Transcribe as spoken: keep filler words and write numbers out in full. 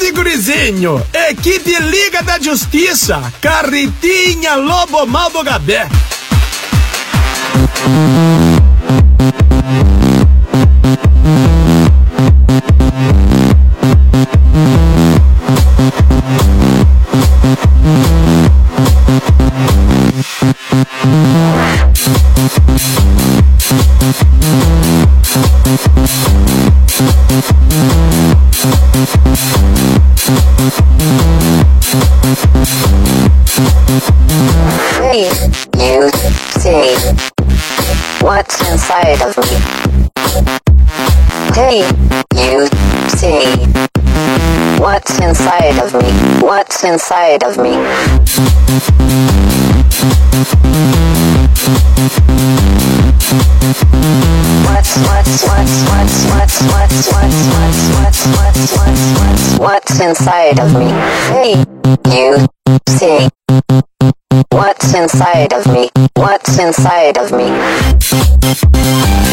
aí, gurizinho? Equipe Liga da Justiça, Carretinha Lobo Mal do Gabé. Hey, you see what's inside of me? Hey, you see what's inside of me? What's inside of me? What's what's what's what's what's what's what's what's what's what's what's what's what's inside of me? Hey, you see what's inside of me? What's inside of me?